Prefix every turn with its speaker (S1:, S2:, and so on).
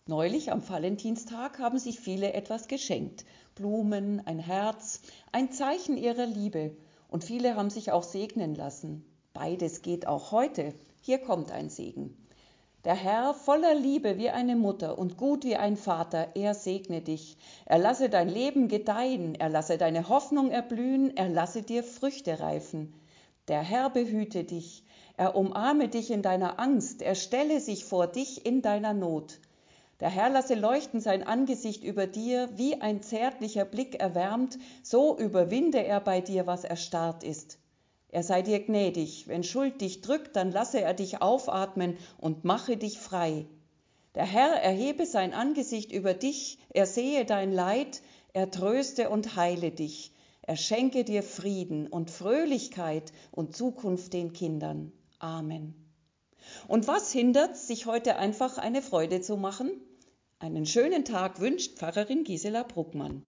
S1: Neulich am Valentinstag haben sich viele etwas geschenkt. Blumen, ein Herz, ein Zeichen ihrer Liebe. Und viele haben sich auch segnen lassen. Beides geht auch heute. Hier kommt ein Segen. Der Herr, voller Liebe wie eine Mutter und gut wie ein Vater, er segne dich. Er lasse dein Leben gedeihen, er lasse deine Hoffnung erblühen, er lasse dir Früchte reifen. Der Herr behüte dich, er umarme dich in deiner Angst, er stelle sich vor dich in deiner Not. Der Herr lasse leuchten sein Angesicht über dir, wie ein zärtlicher Blick erwärmt, so überwinde er bei dir, was erstarrt ist. Er sei dir gnädig, wenn Schuld dich drückt, dann lasse er dich aufatmen und mache dich frei. Der Herr erhebe sein Angesicht über dich, er sehe dein Leid, er tröste und heile dich. Er schenke dir Frieden und Fröhlichkeit und Zukunft den Kindern. Amen. Und was hindert, sich heute einfach eine Freude zu machen? Einen schönen Tag wünscht Pfarrerin Gisela Bruckmann.